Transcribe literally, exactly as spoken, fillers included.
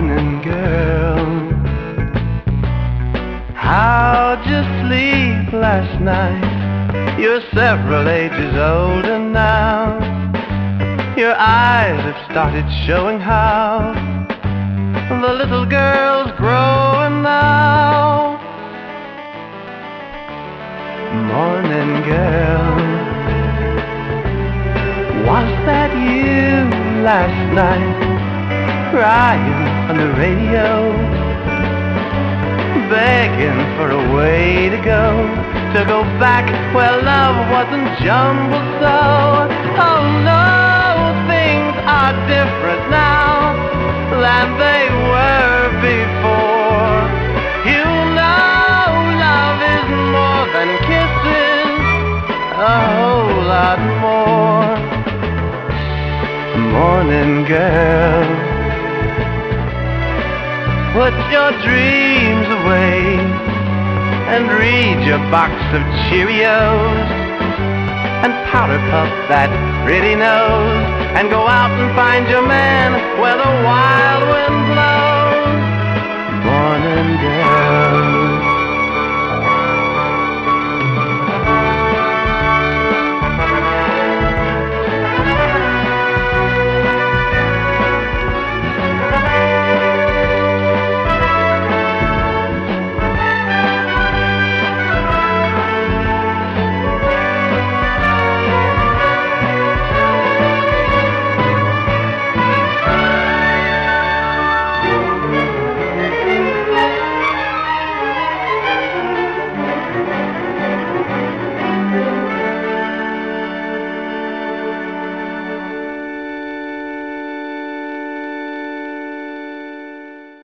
Morning girl, how'd you sleep last night? You're several ages older now. Your eyes have started showing how the little girl's growing now. Morning girl, was that you last night, crying on the radio, begging for a way to go, to go back where love wasn't jumbled so? Oh no, things are different now than they were before. You know love is more than kisses, a whole lot more. Morning girl, put your dreams away and read your box of Cheerios and powder puff that pretty nose, and go out and find your man where the wild wind blows.